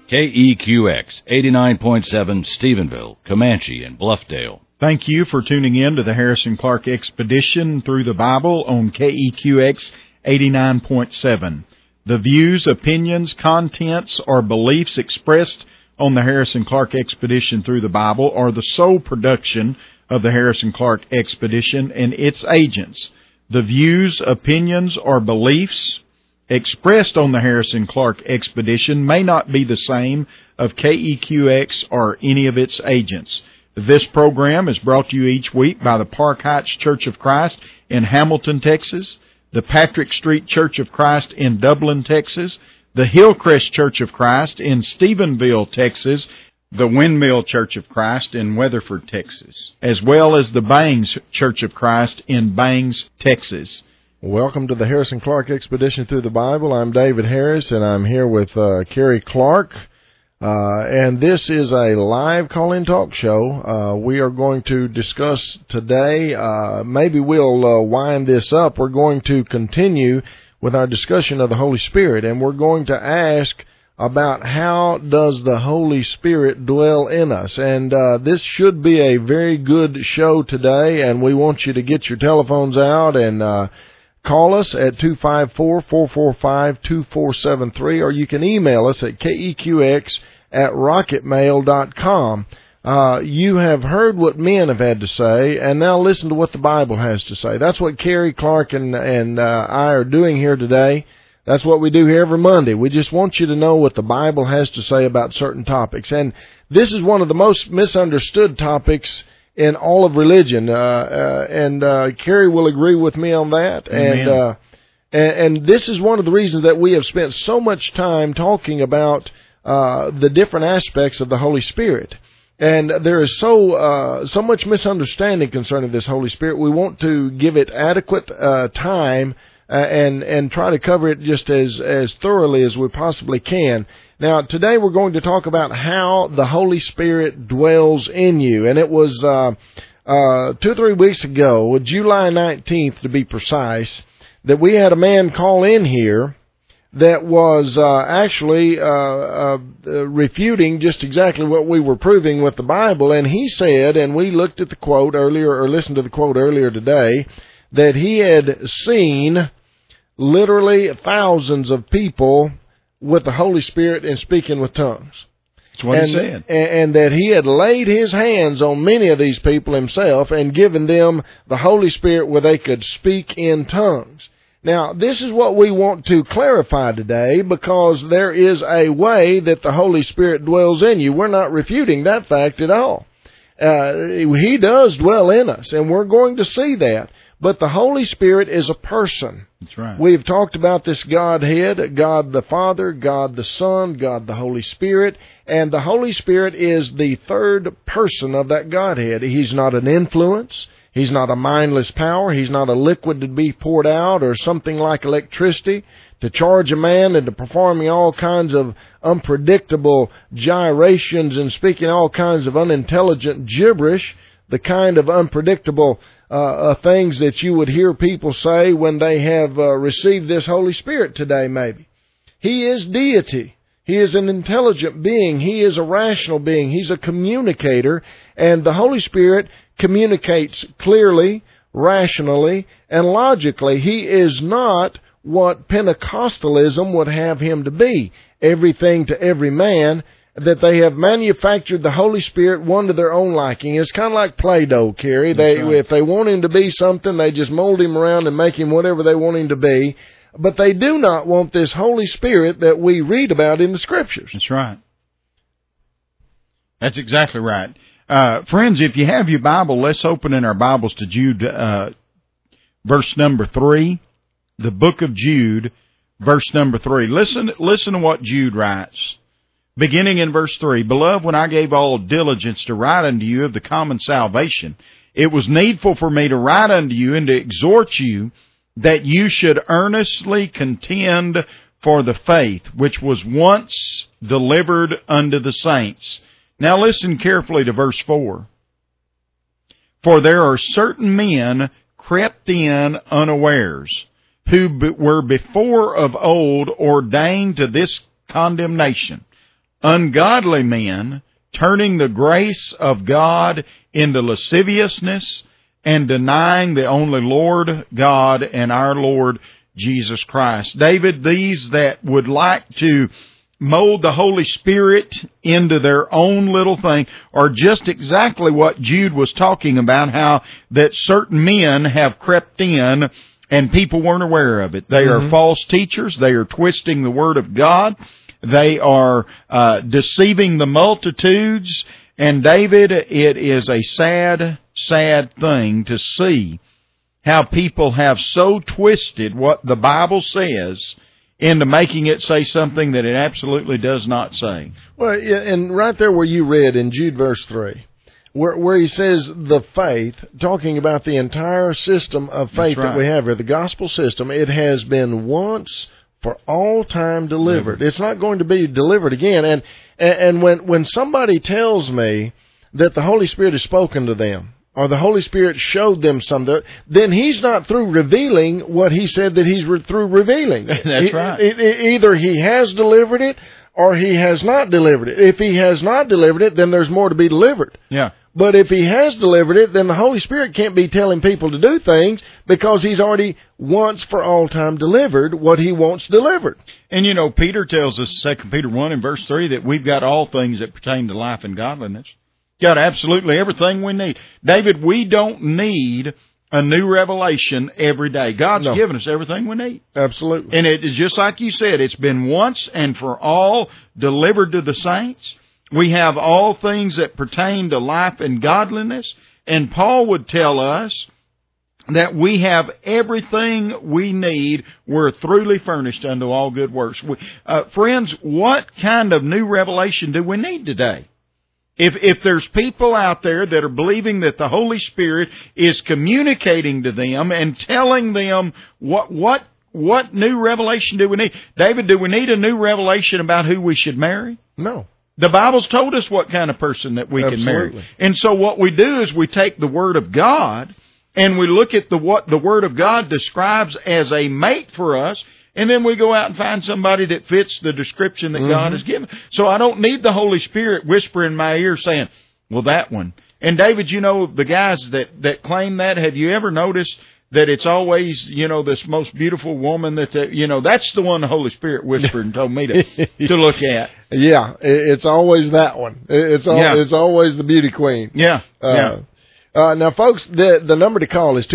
KEQX 89.7 Stephenville, Comanche, and Bluffdale. Thank you for tuning in to the Harrison Clark Expedition Through the Bible on KEQX 89.7. The views, opinions, contents, or beliefs expressed on the Harrison Clark Expedition Through the Bible are the sole production of the Harrison Clark Expedition and its agents. The views, opinions, or beliefs expressed on the Harrison Clark Expedition may not be the same of KEQX or any of its agents. This program is brought to you each week by the Park Heights Church of Christ in Hamilton, Texas, the Patrick Street Church of Christ in Dublin, Texas, the Hillcrest Church of Christ in Stephenville, Texas, the Windmill Church of Christ in Weatherford, Texas, as well as the Bangs Church of Christ in Bangs, Texas. Welcome to the Harrison Clark Expedition Through the Bible. I'm David Harris, and I'm here with Kerry Clark. And this is a live call-in talk show. We are going to discuss today, maybe we'll wind this up. We're going to continue with our discussion of the Holy Spirit, and we're going to ask about how does the Holy Spirit dwell in us. And this should be a very good show today, and we want you to get your telephones out and call us at 254-445-2473, or you can email us at keqx@rocketmail.com. You have heard what men have had to say, and now listen to what the Bible has to say. That's what Kerry Clark and I are doing here today. That's what we do here every Monday. We just want you to know what the Bible has to say about certain topics. And this is one of the most misunderstood topics in all of religion, and Kerry will agree with me on that. Amen. And this is one of the reasons that we have spent so much time talking about the different aspects of the Holy Spirit. And there is so much misunderstanding concerning this Holy Spirit. We want to give it adequate time and try to cover it just as thoroughly as we possibly can. Now, today we're going to talk about how the Holy Spirit dwells in you. And it was 2 or 3 weeks ago, July 19th to be precise, that we had a man call in here that was actually refuting just exactly what we were proving with the Bible. And he said, and we looked at the quote earlier, or listened to the quote earlier today, that he had seen literally thousands of people with the Holy Spirit and speaking with tongues. That's what he said. And that he had laid his hands on many of these people himself and given them the Holy Spirit where they could speak in tongues. Now, this is what we want to clarify today, because there is a way that the Holy Spirit dwells in you. We're not refuting that fact at all. He does dwell in us, and we're going to see that. But the Holy Spirit is a person. That's right. We've talked about this Godhead, God the Father, God the Son, God the Holy Spirit, and the Holy Spirit is the third person of that Godhead. He's not an influence. He's not a mindless power. He's not a liquid to be poured out or something like electricity to charge a man into performing all kinds of unpredictable gyrations and speaking all kinds of unintelligent gibberish, the kind of unpredictable things that you would hear people say when they have received this Holy Spirit today, maybe. He is deity. He is an intelligent being. He is a rational being. He's a communicator, and the Holy Spirit communicates clearly, rationally, and logically. He is not what Pentecostalism would have him to be, everything to every man, that they have manufactured the Holy Spirit one to their own liking. It's kind of like Play-Doh, Kerry. If they want him to be something, they just mold him around and make him whatever they want him to be. But they do not want this Holy Spirit that we read about in the Scriptures. That's right. That's exactly right. Friends, if you have your Bible, let's open in our Bibles to Jude, verse number 3. The book of Jude, verse number 3. Listen to what Jude writes. Beginning in verse 3, Beloved, when I gave all diligence to write unto you of the common salvation, it was needful for me to write unto you and to exhort you that you should earnestly contend for the faith which was once delivered unto the saints. Now listen carefully to verse 4. For there are certain men crept in unawares, who were before of old ordained to this condemnation, ungodly men turning the grace of God into lasciviousness and denying the only Lord God and our Lord Jesus Christ. David, these that would like to mold the Holy Spirit into their own little thing are just exactly what Jude was talking about, how that certain men have crept in and people weren't aware of it. They are false teachers. They are twisting the Word of God. They are deceiving the multitudes. And David, it is a sad, sad thing to see how people have so twisted what the Bible says into making it say something that it absolutely does not say. Well, and right there where you read in Jude verse 3, where he says the faith, talking about the entire system of faith that we have here, the gospel system, it has been once for all time delivered. It's not going to be delivered again. And when somebody tells me that the Holy Spirit has spoken to them, or the Holy Spirit showed them something, then He's not through revealing what He said that He's through revealing. That's right. Either He has delivered it, or He has not delivered it. If He has not delivered it, then there's more to be delivered. Yeah. But if He has delivered it, then the Holy Spirit can't be telling people to do things because He's already once for all time delivered what He wants delivered. And you know, Peter tells us, 2 Peter 1 and verse 3, that we've got all things that pertain to life and godliness. Got absolutely everything we need. David, we don't need a new revelation every day. God's given us everything we need. Absolutely. And it is just like you said, it's been once and for all delivered to the saints. We have all things that pertain to life and godliness. And Paul would tell us that we have everything we need. We're thoroughly furnished unto all good works. Friends, what kind of new revelation do we need today? If there's people out there that are believing that the Holy Spirit is communicating to them and telling them what new revelation do we need? David, do we need a new revelation about who we should marry? No. The Bible's told us what kind of person that we can marry. And so what we do is we take the Word of God and we look at what the Word of God describes as a mate for us, and then we go out and find somebody that fits the description that God has given. So I don't need the Holy Spirit whispering in my ear saying, well, that one. And David, you know, the guys that claim that, have you ever noticed that it's always, you know, this most beautiful woman that's the one the Holy Spirit whispered and told me to look at. Yeah, it's always that one. It's always the beauty queen. Yeah. Now, folks, the number to call is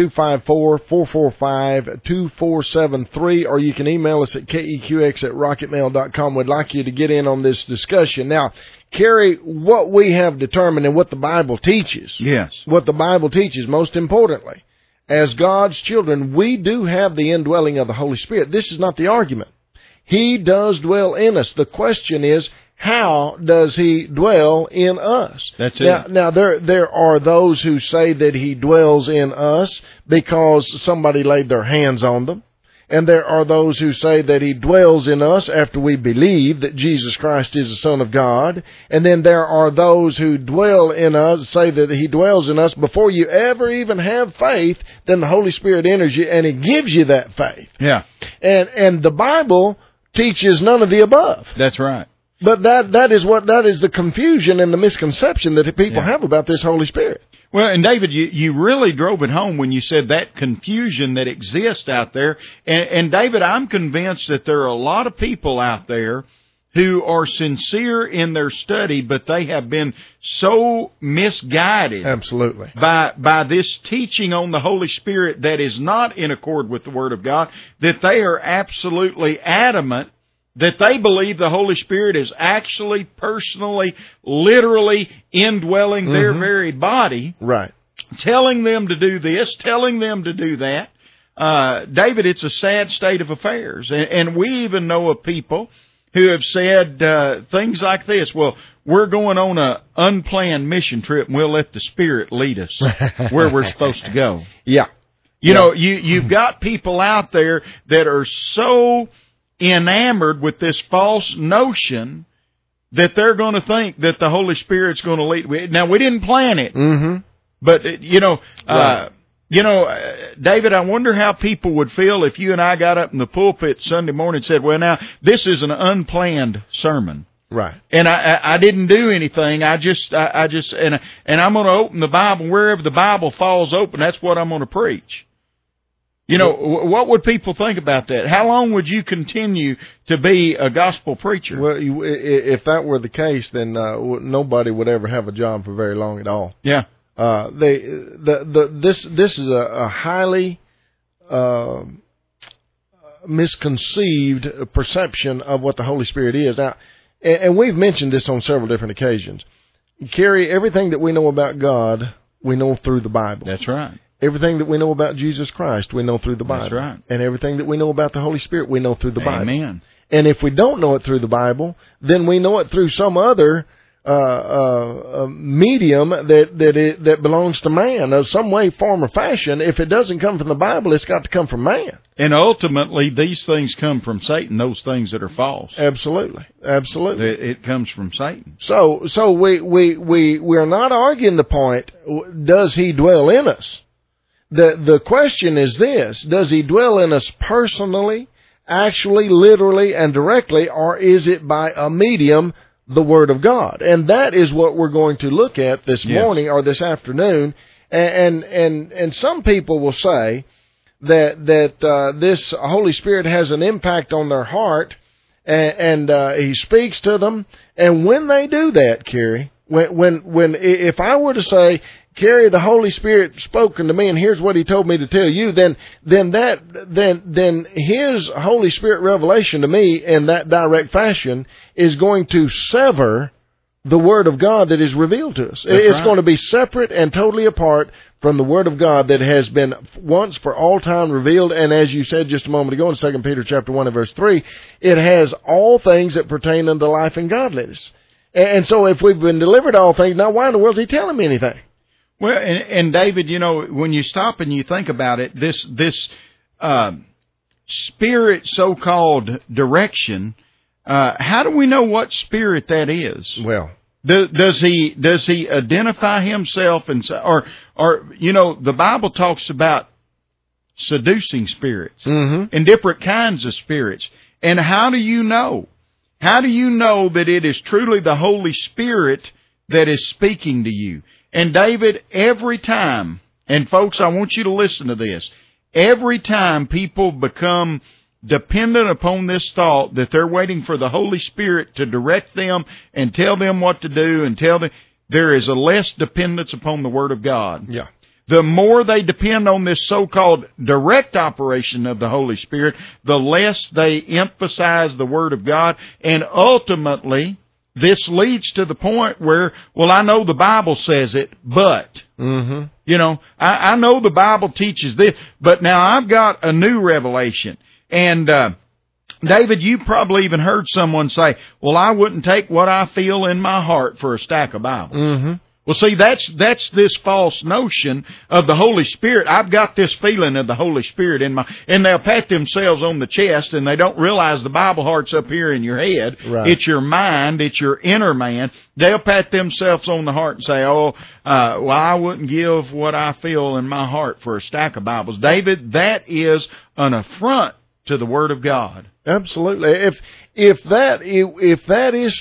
254-445-2473, or you can email us at keqx@rocketmail.com. We'd like you to get in on this discussion. Now, Kerry, what we have determined and what the Bible teaches. Yes. What the Bible teaches, most importantly, as God's children, we do have the indwelling of the Holy Spirit. This is not the argument. He does dwell in us. The question is, how does He dwell in us? That's it. Now there are those who say that He dwells in us because somebody laid their hands on them. And there are those who say that He dwells in us after we believe that Jesus Christ is the Son of God. And then there are those who dwell in us, say that He dwells in us before you ever even have faith. Then the Holy Spirit enters you and He gives you that faith. Yeah. And the Bible teaches none of the above. That's right. But that is the confusion and the misconception that people have about this Holy Spirit. Well, and David, you really drove it home when you said that confusion that exists out there. And David, I'm convinced that there are a lot of people out there who are sincere in their study, but they have been so misguided. Absolutely. By this teaching on the Holy Spirit that is not in accord with the Word of God, that they are absolutely adamant that they believe the Holy Spirit is actually, personally, literally indwelling their very body. Right. Telling them to do this, telling them to do that. David, it's a sad state of affairs. And we even know of people who have said things like this. Well, we're going on an unplanned mission trip and we'll let the Spirit lead us where we're supposed to go. Yeah. You know, you've got people out there that are so enamored with this false notion that they're going to think that the Holy Spirit's going to lead. Now, we didn't plan it, but David, I wonder how people would feel if you and I got up in the pulpit Sunday morning and said, "Well, now this is an unplanned sermon." Right. And I didn't do anything. I just and I'm going to open the Bible wherever the Bible falls open. That's what I'm going to preach. You know, what would people think about that? How long would you continue to be a gospel preacher? Well, if that were the case, then nobody would ever have a job for very long at all. Yeah. This is a highly misconceived perception of what the Holy Spirit is. Now, and we've mentioned this on several different occasions. Kerry, everything that we know about God, we know through the Bible. That's right. Everything that we know about Jesus Christ, we know through the Bible. That's right. And everything that we know about the Holy Spirit, we know through the Bible. Amen. And if we don't know it through the Bible, then we know it through some other medium that belongs to man, of some way, form, or fashion. If it doesn't come from the Bible, it's got to come from man. And ultimately, these things come from Satan, those things that are false. Absolutely. Absolutely. It comes from Satan. So we're not arguing the point, does he dwell in us? The question is this: does he dwell in us personally, actually, literally, and directly, or is it by a medium, the Word of God? And that is what we're going to look at this morning or this afternoon. And some people will say that this Holy Spirit has an impact on their heart, and he speaks to them. And when they do that, Kerry, when if I were to say, Kerry, the Holy Spirit spoken to me, and here's what he told me to tell you, then his Holy Spirit revelation to me in that direct fashion is going to sever the Word of God that is revealed to us. It's going to be separate and totally apart from the Word of God that has been once for all time revealed. And as you said just a moment ago in 2 Peter chapter 1 and verse 3, it has all things that pertain unto life and godliness. And so if we've been delivered all things, now why in the world is he telling me anything? Well, and David, you know, when you stop and you think about it, this spirit so-called direction, how do we know what spirit that is? Well, does he identify himself and or you know, the Bible talks about seducing spirits and different kinds of spirits. And how do you know? How do you know that it is truly the Holy Spirit that is speaking to you? And David, every time, and folks, I want you to listen to this, every time people become dependent upon this thought that they're waiting for the Holy Spirit to direct them and tell them what to do and tell them, there is a less dependence upon the Word of God. Yeah. The more they depend on this so-called direct operation of the Holy Spirit, the less they emphasize the Word of God, and ultimately, this leads to the point where, well, I know the Bible says it, but, you know, I know the Bible teaches this, but now I've got a new revelation. And, David, you probably even heard someone say, well, I wouldn't take what I feel in my heart for a stack of Bibles. Well, see, that's this false notion of the Holy Spirit. I've got this feeling of the Holy Spirit in my, and they'll pat themselves on the chest, and they don't realize the Bible heart's up here in your head. Right. It's your mind. It's your inner man. They'll pat themselves on the heart and say, well, I wouldn't give what I feel in my heart for a stack of Bibles. David, that is an affront to the Word of God. Absolutely. If that is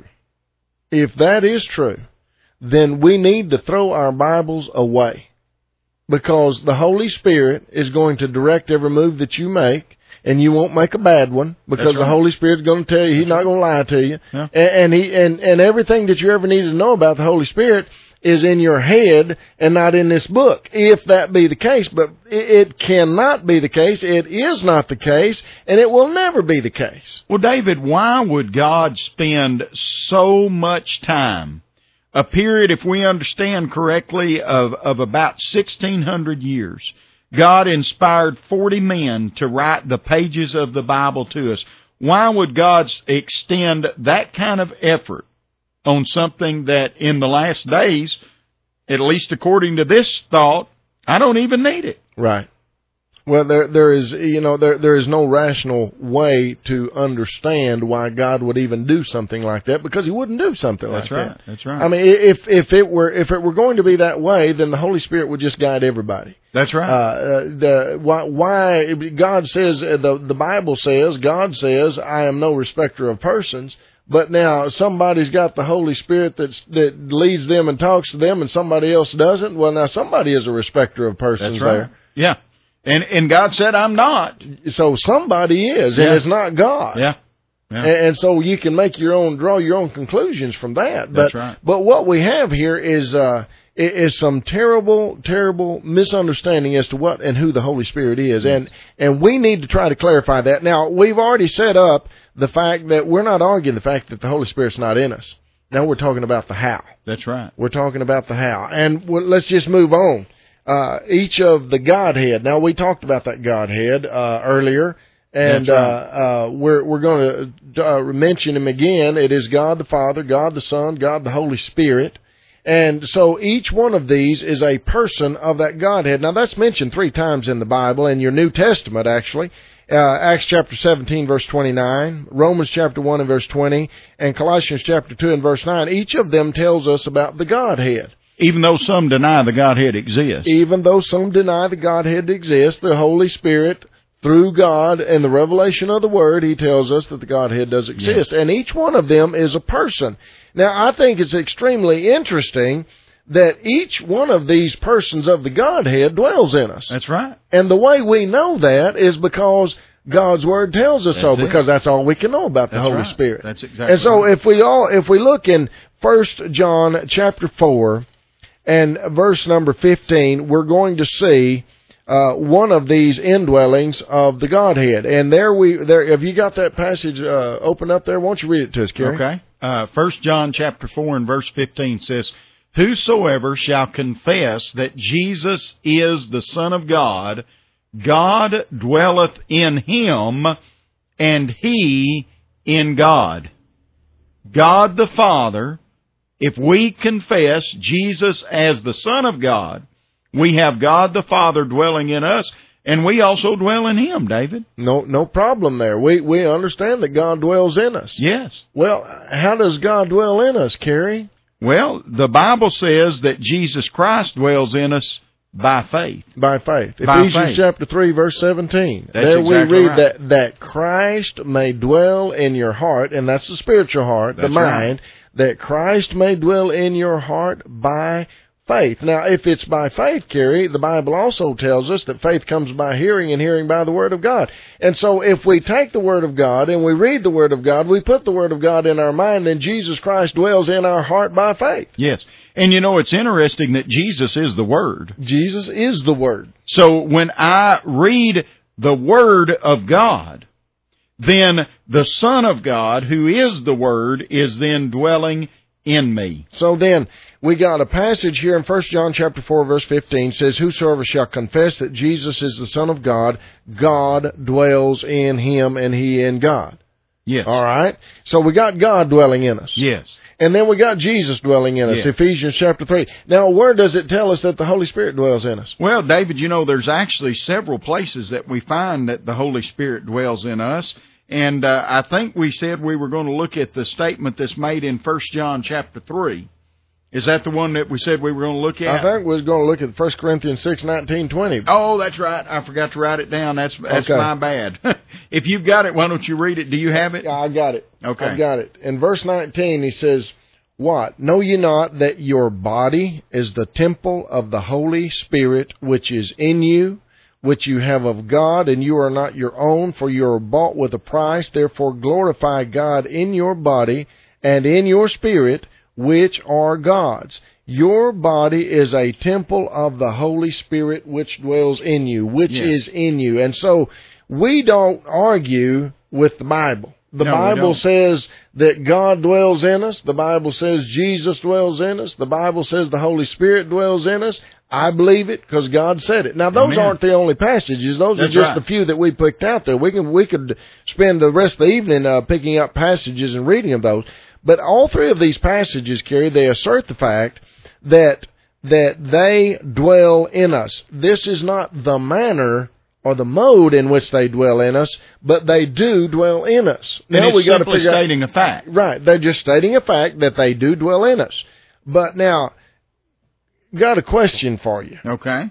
true, then we need to throw our Bibles away, because the Holy Spirit is going to direct every move that you make, and you won't make a bad one, because the Holy Spirit is going to tell you, He's not going to lie to you. Yeah. And everything that you ever need to know about the Holy Spirit is in your head and not in this book, if that be the case. But it cannot be the case. It is not the case, and it will never be the case. Well, David, why would God spend so much time, a period, if we understand correctly, of about 1,600 years? God inspired 40 men to write the pages of the Bible to us. Why would God extend that kind of effort on something that in the last days, at least according to this thought, I don't even need it? Right. Well, there is no rational way to understand why God would even do something like that, because He wouldn't do something like that. That's right. I mean, if it were going to be that way, then the Holy Spirit would just guide everybody. That's right. Why God says, the Bible says, God says, I am no respecter of persons. But now somebody's got the Holy Spirit that leads them and talks to them, and somebody else doesn't. Well, now somebody is a respecter of persons. That's right. There. Yeah. And God said, I'm not. So somebody is, and it's not God. Yeah. Yeah. And so you can make draw your own conclusions from that. That's right. But what we have here is some terrible, terrible misunderstanding as to what and who the Holy Spirit is. And we need to try to clarify that. Now, we've already set up the fact that we're not arguing the fact that the Holy Spirit's not in us. Now we're talking about the how. That's right. We're talking about the how. And let's just move on. Each of the Godhead. Now, we talked about that Godhead earlier. And right. We're going to mention him again. It is God the Father, God the Son, God the Holy Spirit. And so each one of these is a person of that Godhead. Now, that's mentioned 3 times in the Bible, in your New Testament, actually. Acts chapter 17, verse 29, Romans chapter 1 and verse 20, and Colossians chapter 2 and verse 9. Each of them tells us about the Godhead. Even though some deny the Godhead exists. Even though some deny the Godhead exists, the Holy Spirit, through God and the revelation of the Word, He tells us that the Godhead does exist. Yes. And each one of them is a person. Now, I think it's extremely interesting that each one of these persons of the Godhead dwells in us. That's right. And the way we know that is because God's Word tells us so, because that's all we can know about the Holy Spirit. That's exactly And so right. if we look in 1 John chapter 4 and verse number 15, we're going to see one of these indwellings of the Godhead. And there have you got that passage open up there? Won't you read it to us, Kerry? Okay. 1 John chapter 4 and verse 15 says, "Whosoever shall confess that Jesus is the Son of God, God dwelleth in him, and he in God." God the Father, if we confess Jesus as the Son of God, we have God the Father dwelling in us, and we also dwell in Him, David. No problem there. We understand that God dwells in us. Yes. Well, how does God dwell in us, Kerry? Well, the Bible says that Jesus Christ dwells in us by faith. By faith. By Ephesians faith. chapter 3, verse 17. That's there exactly we read right. that Christ may dwell in your heart, and that's the spiritual heart, That's the mind, that Christ may dwell in your heart by faith. Now, if it's by faith, Kerry, the Bible also tells us that faith comes by hearing, and hearing by the Word of God. And so if we take the Word of God and we read the Word of God, we put the Word of God in our mind, then Jesus Christ dwells in our heart by faith. Yes. And you know, it's interesting that Jesus is the Word. Jesus is the Word. So when I read the Word of God, then the Son of God, who is the Word, is then dwelling in me. So then, we got a passage here in 1 John chapter 4, verse 15, says, "Whosoever shall confess that Jesus is the Son of God, God dwells in him, and he in God." Yes. All right? So we got God dwelling in us. Yes. And then we got Jesus dwelling in us, Yes. Ephesians chapter 3. Now, where does it tell us that the Holy Spirit dwells in us? Well, David, you know, there's actually several places that we find that the Holy Spirit dwells in us. And I think we said we were going to look at the statement that's made in 1 John chapter 3. Is that the one that we said we were going to look at? I think we was going to look at 1 Corinthians 6, 19, 20. Oh, that's right. I forgot to write it down. That's Okay. my bad. If you've got it, why don't you read it? Do you have it? Yeah, I got it. Okay. I got it. In verse 19, he says, "What? Know ye not that your body is the temple of the Holy Spirit which is in you, which you have of God, and you are not your own, for you are bought with a price. Therefore glorify God in your body and in your spirit, which are God's." Your body is a temple of the Holy Spirit which dwells in you, which Yes. is in you. And so we don't argue with the Bible. The No, we Bible don't. says that God dwells in us. The Bible says Jesus dwells in us. The Bible says the Holy Spirit dwells in us. I believe it because God said it. Now, those Amen. aren't the only passages. Those That's are just right. the few that we picked out there. We could spend the rest of the evening picking up passages and reading of those. But all three of these passages, Kerry, they assert the fact that they dwell in us. This is not the manner or the mode in which they dwell in us, but they do dwell in us. And Now it's we got to simply figure out, stating a fact. right? They're just stating a fact that they do dwell in us. But now, got a question for you. Okay.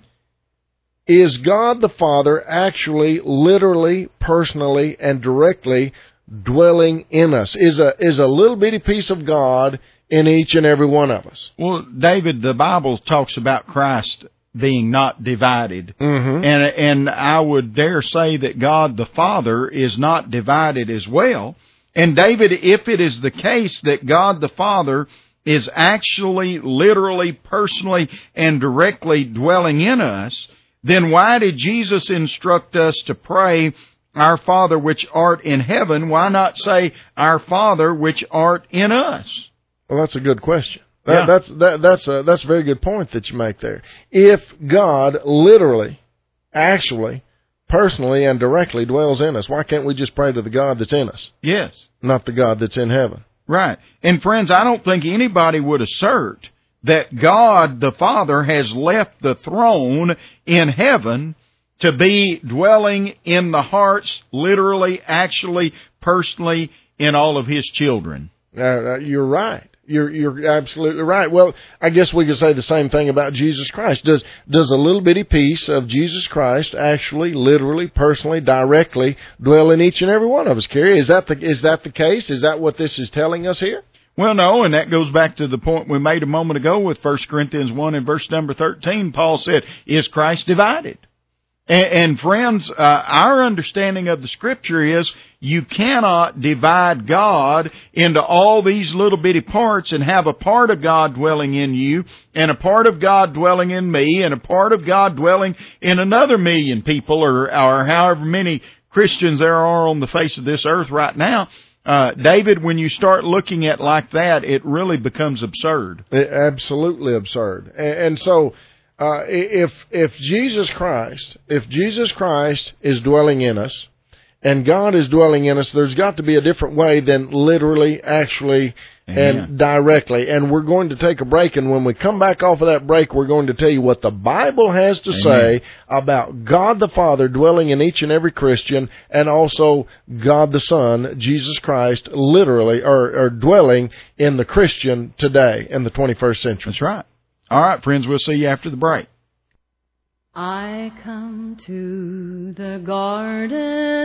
Is God the Father actually, literally, personally, and directly dwelling in us, is a little bitty piece of God in each and every one of us. Well, David, the Bible talks about Christ being not divided. Mm-hmm. And I would dare say that God the Father is not divided as well. And David, if it is the case that God the Father is actually, literally, personally, and directly dwelling in us, then why did Jesus instruct us to pray, Our Father which art in heaven? Why not say, Our Father which art in us? Well, that's a good question. Yeah. That's a very good point that you make there. If God literally, actually, personally, and directly dwells in us, why can't we just pray to the God that's in us? Yes. Not the God that's in heaven. Right. And friends, I don't think anybody would assert that God the Father has left the throne in heaven to be dwelling in the hearts, literally, actually, personally, in all of His children. You're right. You're absolutely right. Well, I guess we could say the same thing about Jesus Christ. Does a little bitty piece of Jesus Christ actually, literally, personally, directly dwell in each and every one of us, Kerry? Is that the case? Is that what this is telling us here? Well, no, and that goes back to the point we made a moment ago with 1 Corinthians 1 and verse number 13. Paul said, is Christ divided? And friends, our understanding of the Scripture is you cannot divide God into all these little bitty parts and have a part of God dwelling in you and a part of God dwelling in me and a part of God dwelling in another million people or however many Christians there are on the face of this earth right now. David, when you start looking at like that, it really becomes absurd. Absolutely absurd. And so, if Jesus Christ is dwelling in us, and God is dwelling in us, there's got to be a different way than literally, actually, and directly. And we're going to take a break, and when we come back off of that break, we're going to tell you what the Bible has to say about God the Father dwelling in each and every Christian, and also God the Son, Jesus Christ, literally, or dwelling in the Christian today in the 21st century. That's right. All right, friends, we'll see you after the break. I come to the garden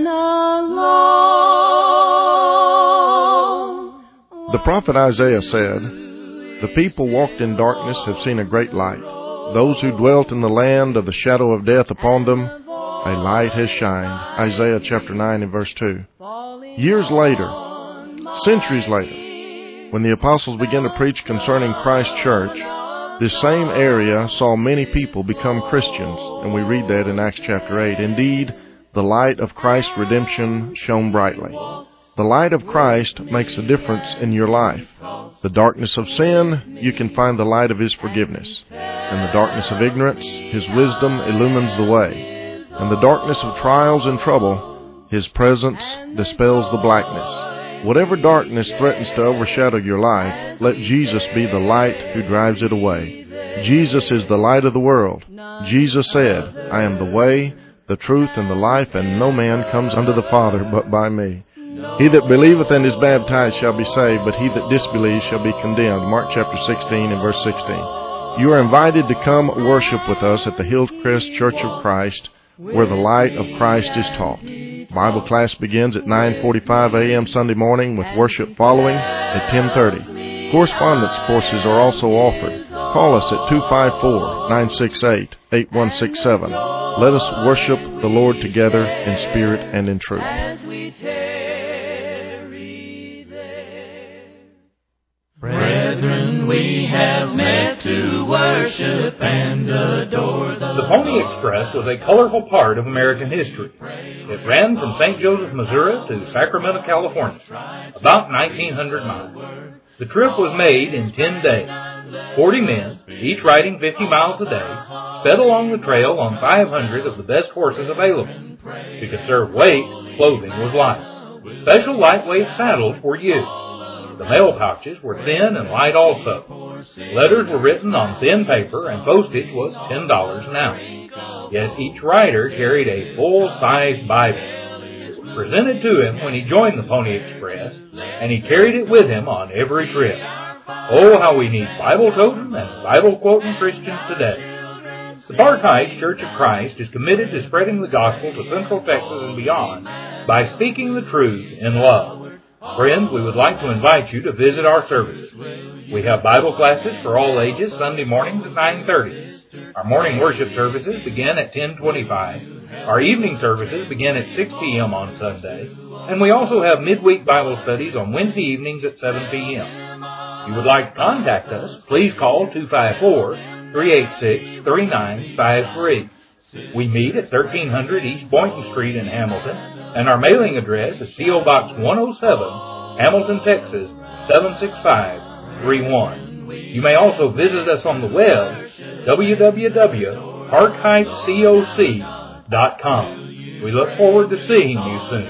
alone. The prophet Isaiah said, "The people walked in darkness have seen a great light. Those who dwelt in the land of the shadow of death, upon them a light has shined." Isaiah chapter 9 and verse 2. Years later, centuries later, when the apostles began to preach concerning Christ's church, this same area saw many people become Christians, and we read that in Acts chapter 8. Indeed, the light of Christ's redemption shone brightly. The light of Christ makes a difference in your life. The darkness of sin, you can find the light of His forgiveness. In the darkness of ignorance, His wisdom illumines the way. In the darkness of trials and trouble, His presence dispels the blackness. Whatever darkness threatens to overshadow your life, let Jesus be the light who drives it away. Jesus is the light of the world. Jesus said, "I am the way, the truth, and the life, and no man comes unto the Father but by me. He that believeth and is baptized shall be saved, but he that disbelieves shall be condemned." Mark chapter 16 and verse 16. You are invited to come worship with us at the Hillcrest Church of Christ, where the light of Christ is taught. Bible class begins at 9:45 a.m. Sunday morning, with worship following at 10:30. Correspondence courses are also offered. Call us at 254-968-8167. Let us worship the Lord together in spirit and in truth. Brethren, we have met to worship and adore The Pony Express was a colorful part of American history. It ran from St. Joseph, Missouri to Sacramento, California, about 1,900 miles. The trip was made in 10 days. 40 men, each riding 50 miles a day, sped along the trail on 500 of the best horses available. To conserve weight, clothing was light. Special lightweight saddles were used. The mail pouches were thin and light also. Letters were written on thin paper, and postage was $10 an ounce. Yet each rider carried a full-size Bible. It was presented to him when he joined the Pony Express, and he carried it with him on every trip. Oh, how we need Bible-toting and Bible-quoting Christians today. The Park Heights Church of Christ is committed to spreading the gospel to Central Texas and beyond by speaking the truth in love. Friends, we would like to invite you to visit our services. We have Bible classes for all ages Sunday mornings at 9:30. Our morning worship services begin at 10:25. Our evening services begin at 6 p.m. on Sunday. And we also have midweek Bible studies on Wednesday evenings at 7 p.m. If you would like to contact us, please call 254-386-3953. We meet at 1300 East Boynton Street in Hamilton, and our mailing address is P.O. Box 107, Hamilton, Texas, 76531. You may also visit us on the web, www.parkheightscoc.com. We look forward to seeing you soon.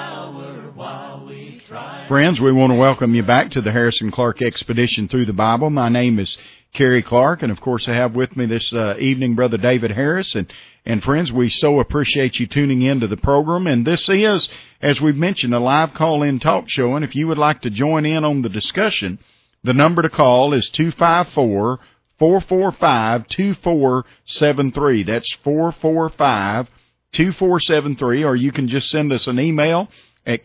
Friends, we want to welcome you back to the Harrison Clark Expedition Through the Bible. My name is Kerry Clark, and of course I have with me this evening Brother David Harris. And friends, we so appreciate you tuning in to the program. And this is, as we've mentioned, a live call-in talk show. And if you would like to join in on the discussion, the number to call is 254-445-2473. That's 445-2473, or you can just send us an email at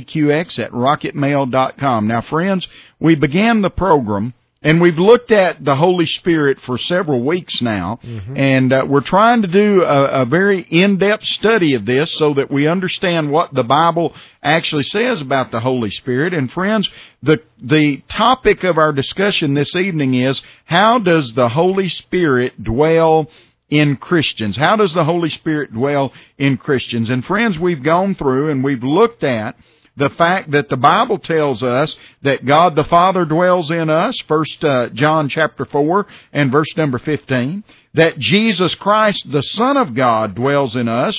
keqx@rocketmail.com. Now, friends, we began the program, and we've looked at the Holy Spirit for several weeks now, and we're trying to do a very in-depth study of this so that we understand what the Bible actually says about the Holy Spirit. And friends, the topic of our discussion this evening is, how does the Holy Spirit dwell in Christians? How does the Holy Spirit dwell in Christians? And friends, we've gone through and we've looked at the fact that the Bible tells us that God the Father dwells in us, 1 John chapter 4 and verse number 15. That Jesus Christ, the Son of God, dwells in us,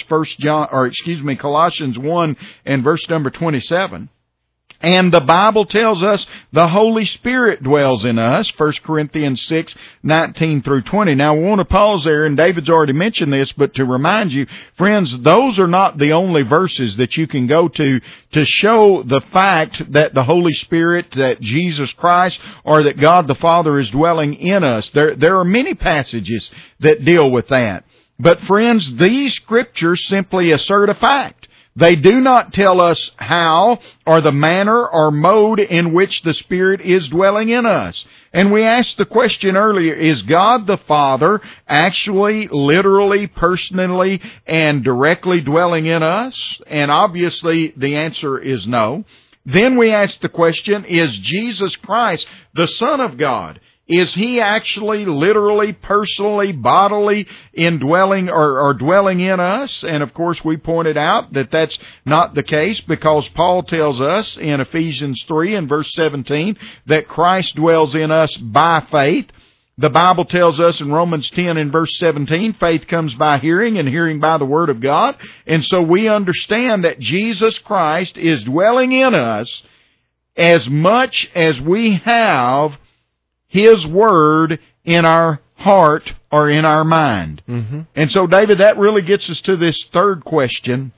Colossians 1 and verse number 27. And the Bible tells us the Holy Spirit dwells in us, 1 Corinthians 6, 19 through 20. Now, I want to pause there, and David's already mentioned this, but to remind you, friends, those are not the only verses that you can go to show the fact that the Holy Spirit, that Jesus Christ, or that God the Father is dwelling in us. There are many passages that deal with that. But friends, these scriptures simply assert a fact. They do not tell us how or the manner or mode in which the Spirit is dwelling in us. And we asked the question earlier, is God the Father actually, literally, personally, and directly dwelling in us? And obviously the answer is no. Then we asked the question, is Jesus Christ the Son of God? Is He actually, literally, personally, bodily indwelling or dwelling in us? And of course we pointed out that that's not the case, because Paul tells us in Ephesians 3 and verse 17 that Christ dwells in us by faith. The Bible tells us in Romans 10 and verse 17, faith comes by hearing, and hearing by the Word of God. And so we understand that Jesus Christ is dwelling in us as much as we have His Word in our heart or in our mind. And so, David, that really gets us to this third question.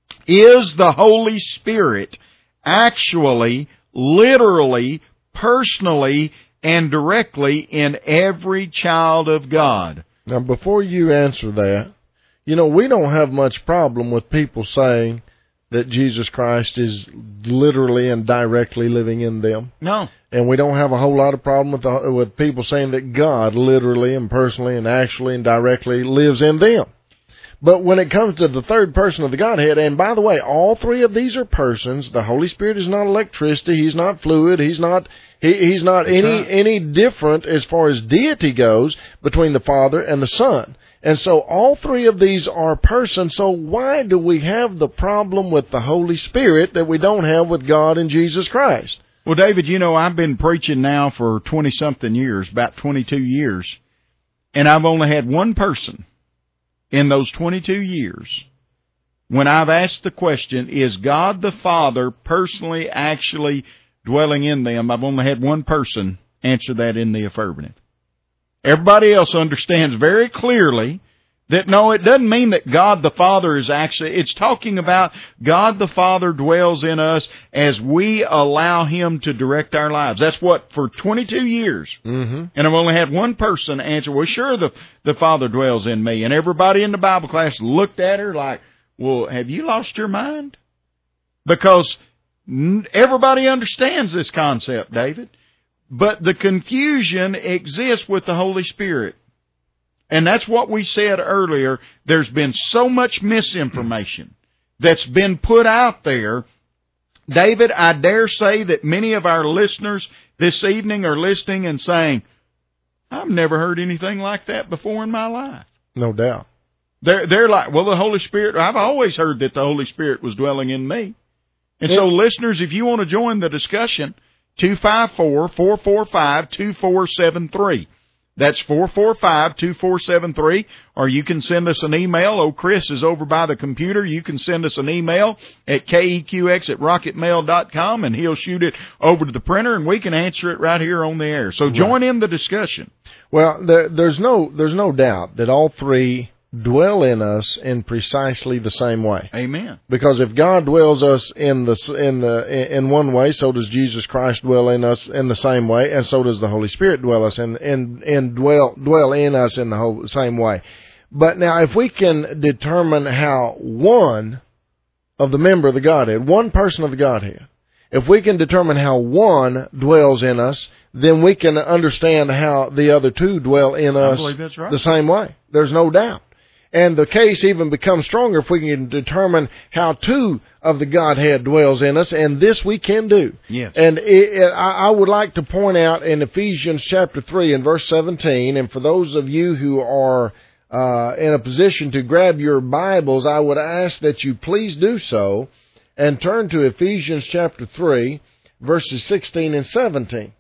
Is the Holy Spirit actually, literally, personally, and directly in every child of God? Now, before you answer that, we don't have much problem with people saying that Jesus Christ is literally and directly living in them. No. And we don't have a whole lot of problem with people saying that God literally and personally and actually and directly lives in them. But when it comes to the third person of the Godhead, and by the way, all three of these are persons. The Holy Spirit is not electricity. He's not fluid. He's not any different as far as deity goes between the Father and the Son. And so all three of these are persons. So why do we have the problem with the Holy Spirit that we don't have with God and Jesus Christ? Well, David, I've been preaching now for 20-something years, about 22 years, and I've only had one person in those 22 years when I've asked the question, is God the Father personally actually dwelling in them? I've only had one person answer that in the affirmative. Everybody else understands very clearly No, it doesn't mean that God the Father is actually, it's talking about God the Father dwells in us as we allow Him to direct our lives. That's what, for 22 years. Mm-hmm. And I've only had one person answer, well, sure, the Father dwells in me. And everybody in the Bible class looked at her like, well, have you lost your mind? Because everybody understands this concept, David. But the confusion exists with the Holy Spirit. And that's what we said earlier. There's been so much misinformation that's been put out there. David, I dare say that many of our listeners this evening are listening and saying, I've never heard anything like that before in my life. No doubt. They're like, well, the Holy Spirit, I've always heard that the Holy Spirit was dwelling in me. And so, listeners, if you want to join the discussion, 254-445-2473. That's 445-2473, or you can send us an email. Oh, Chris is over by the computer. You can send us an email at keqx@rocketmail.com, and he'll shoot it over to the printer, and we can answer it right here on the air. So join in the discussion. Well, there's no doubt that all three dwell in us in precisely the same way. Amen. Because if God dwells us in one way, so does Jesus Christ dwell in us in the same way, and so does the Holy Spirit dwell us and dwell in us in the same way. But now, if we can determine how one of the member of the Godhead, one person of the Godhead, if we can determine how one dwells in us, then we can understand how the other two dwell in us the same way. There's no doubt. And the case even becomes stronger if we can determine how two of the Godhead dwells in us, and this we can do. Yes. And I would like to point out in Ephesians chapter 3 and verse 17, and for those of you who are in a position to grab your Bibles, I would ask that you please do so and turn to Ephesians chapter 3, verses 16 and 17.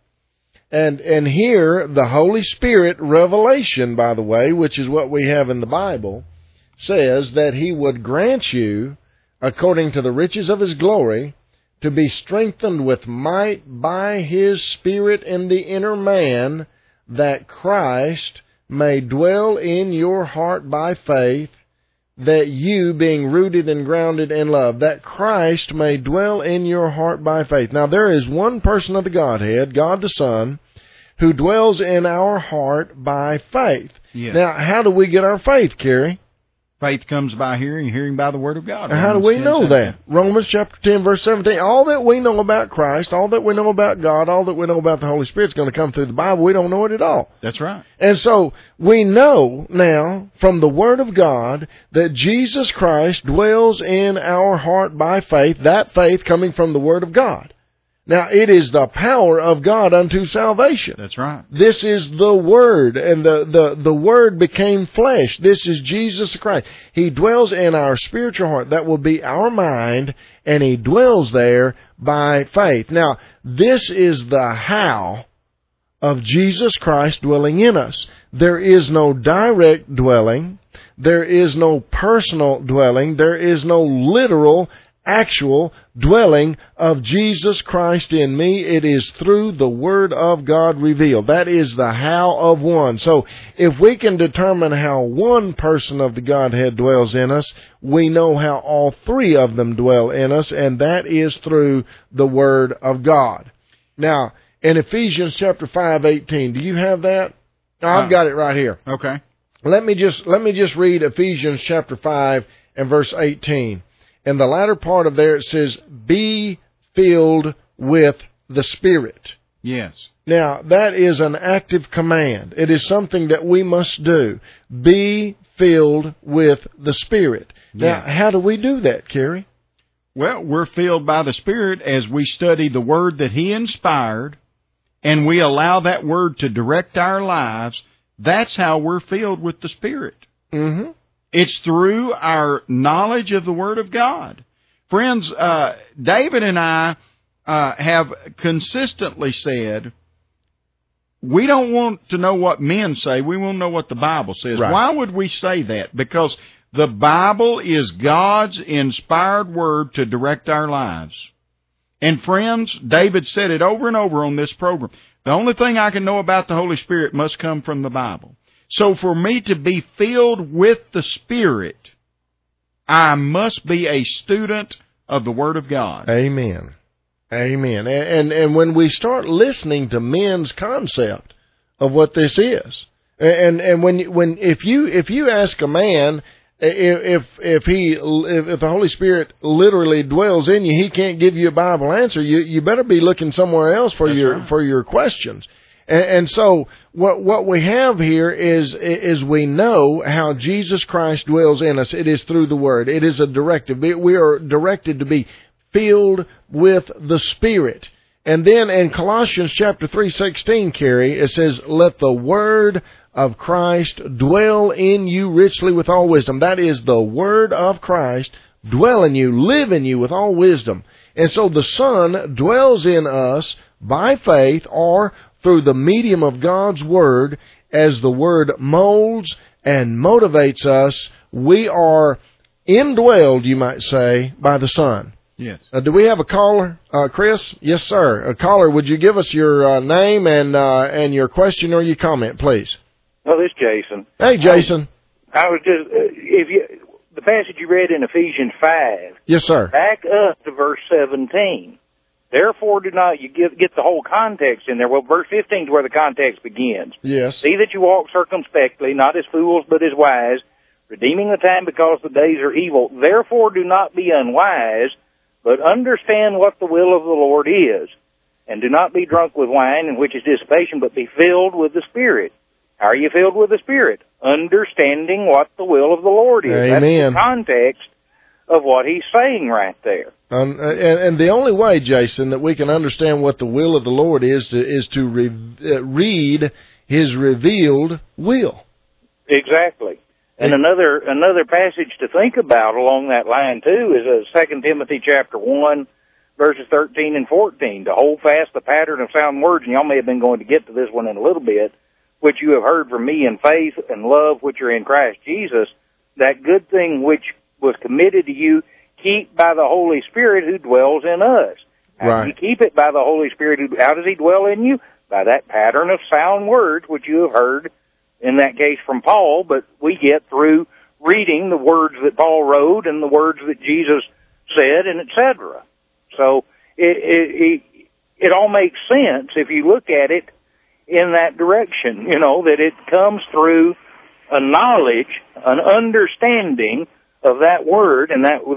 And here, the Holy Spirit revelation, by the way, which is what we have in the Bible, says that He would grant you, according to the riches of His glory, to be strengthened with might by His Spirit in the inner man, that Christ may dwell in your heart by faith, that you, being rooted and grounded in love, that Christ may dwell in your heart by faith. Now, there is one person of the Godhead, God the Son, who dwells in our heart by faith. Yes. Now, how do we get our faith, Kerry? Faith comes by hearing, hearing by the Word of God. How do we know that? Romans chapter 10, verse 17. All that we know about Christ, all that we know about God, all that we know about the Holy Spirit is going to come through the Bible. We don't know it at all. That's right. And so we know now from the Word of God that Jesus Christ dwells in our heart by faith, that faith coming from the Word of God. Now, it is the power of God unto salvation. That's right. This is the Word, and the Word became flesh. This is Jesus Christ. He dwells in our spiritual heart. That will be our mind, and He dwells there by faith. Now, this is the how of Jesus Christ dwelling in us. There is no direct dwelling. There is no personal dwelling. There is no literal actual dwelling of Jesus Christ in me. It is through the Word of God revealed. That is the how of one. So if we can determine how one person of the Godhead dwells in us, we know how all three of them dwell in us, and that is through the Word of God. Now, in Ephesians chapter 5:18, do you have that? I've got it right here. Okay. Let me just read Ephesians chapter 5 and verse 18. In the latter part of there, it says, be filled with the Spirit. Yes. Now, that is an active command. It is something that we must do. Be filled with the Spirit. Now, how do we do that, Kerry? Well, we're filled by the Spirit as we study the Word that He inspired, and we allow that Word to direct our lives. That's how we're filled with the Spirit. Mm-hmm. It's through our knowledge of the Word of God. Friends, David and I have consistently said, we don't want to know what men say. We want to know what the Bible says. Right. Why would we say that? Because the Bible is God's inspired Word to direct our lives. And friends, David said it over and over on this program. The only thing I can know about the Holy Spirit must come from the Bible. So for me to be filled with the Spirit, I must be a student of the Word of God. Amen. Amen. And when we start listening to men's concept of what this is, and if you ask a man if the Holy Spirit literally dwells in you, he can't give you a Bible answer. You better be looking somewhere else for your questions. And so what we have here is we know how Jesus Christ dwells in us. It is through the Word. It is a directive. We are directed to be filled with the Spirit. And then in Colossians chapter 3:16, Kerry, it says, "Let the Word of Christ dwell in you richly with all wisdom." That is the Word of Christ dwell in you, live in you with all wisdom. And so the Son dwells in us by faith or through the medium of God's Word. As the Word molds and motivates us, we are indwelled, you might say, by the Son. Yes. Do we have a caller, Chris? Yes, sir. A caller, would you give us your name and your question or your comment, please? Oh, this is Jason. Hey, Jason. I was just the passage you read in Ephesians 5. Yes, sir. Back up to verse 17. Therefore, do not you get the whole context in there. Well, verse 15 is where the context begins. Yes. See that you walk circumspectly, not as fools, but as wise, redeeming the time because the days are evil. Therefore, do not be unwise, but understand what the will of the Lord is. And do not be drunk with wine, in which is dissipation, but be filled with the Spirit. How are you filled with the Spirit? Understanding what the will of the Lord is. Amen. That's the context of what he's saying right there. And the only way, Jason, that we can understand what the will of the Lord is to read His revealed will. Exactly. And another passage to think about along that line too is 2 Timothy chapter 1, verses 13 and 14. To hold fast the pattern of sound words, and y'all may have been going to get to this one in a little bit, which you have heard from me in faith and love which are in Christ Jesus, that good thing which was committed to you, keep by the Holy Spirit who dwells in us. How do you keep it by the Holy Spirit? How does He dwell in you? By that pattern of sound words which you have heard, in that case from Paul, but we get through reading the words that Paul wrote and the words that Jesus said, and etc. So it all makes sense if you look at it in that direction, that it comes through a knowledge, an understanding of that word and that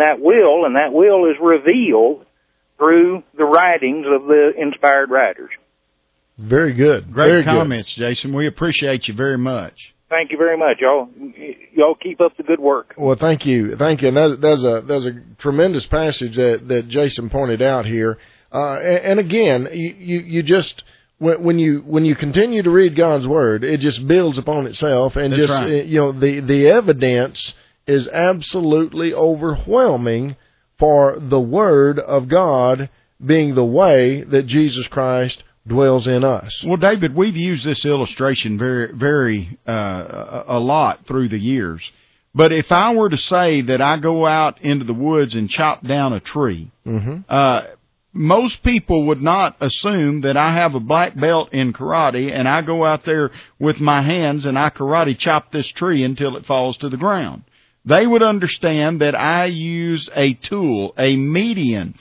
will is revealed through the writings of the inspired writers. Very good. Great comments, Jason. We appreciate you very much. Thank you very much, y'all. Y'all keep up the good work. Well, thank you. And there's a tremendous passage that Jason pointed out here. And again, you just when you continue to read God's Word, it just builds upon itself, and That's right. The evidence is absolutely overwhelming for the Word of God being the way that Jesus Christ dwells in us. Well, David, we've used this illustration very a lot through the years. But if I were to say that I go out into the woods and chop down a tree, most people would not assume that I have a black belt in karate and I go out there with my hands and I karate chop this tree until it falls to the ground. They would understand that I used a tool, a medium,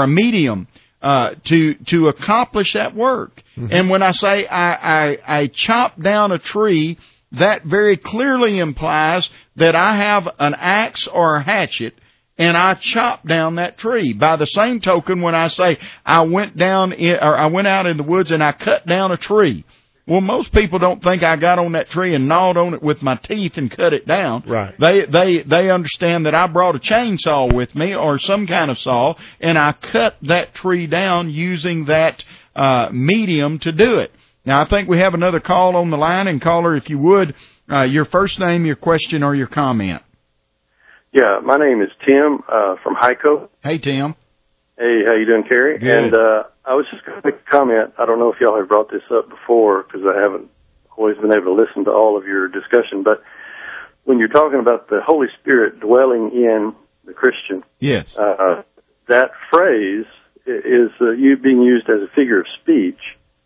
to accomplish that work. And when I say I chop down a tree, that very clearly implies that I have an axe or a hatchet and I chop down that tree. By the same token, when I say I went out in the woods and I cut down a tree, well, most people don't think I got on that tree and gnawed on it with my teeth and cut it down. Right. They understand that I brought a chainsaw with me or some kind of saw, and I cut that tree down using that medium to do it. Now, I think we have another call on the line, and caller, if you would, your first name, your question, or your comment. Yeah, my name is Tim from Hyco. Hey, Tim. Hey, how you doing, Kerry? Good. And I was just going to make a comment. I don't know if y'all have brought this up before because I haven't always been able to listen to all of your discussion, but when you're talking about the Holy Spirit dwelling in the Christian, yes, that phrase is being used as a figure of speech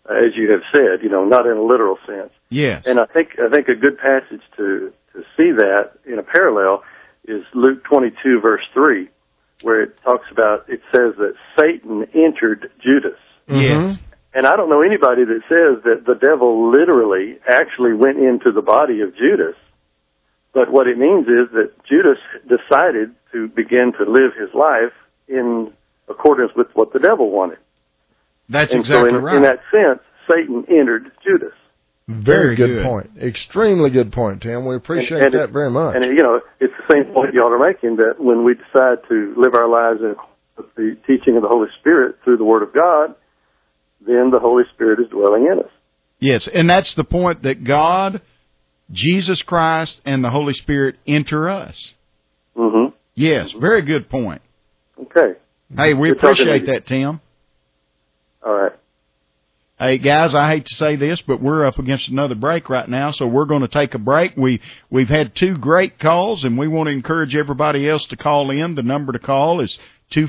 as you have said, not in a literal sense. Yes. And I think a good passage to see that in a parallel is Luke 22, verse 3, where it says that Satan entered Judas. Yes. And I don't know anybody that says that the devil literally actually went into the body of Judas. But what it means is that Judas decided to begin to live his life in accordance with what the devil wanted. That's and exactly so right. In that sense, Satan entered Judas. Very good point. Extremely good point, Tim. We appreciate that very much. And, it's the same point y'all are making, that when we decide to live our lives in the teaching of the Holy Spirit through the Word of God, then the Holy Spirit is dwelling in us. Yes, and that's the point, that God, Jesus Christ, and the Holy Spirit enter us. Mm-hmm. Yes, very good point. Okay. Hey, we appreciate that, Tim. All right. Hey, guys, I hate to say this, but we're up against another break right now, so we're going to take a break. We've had 2 great calls, and we want to encourage everybody else to call in. The number to call is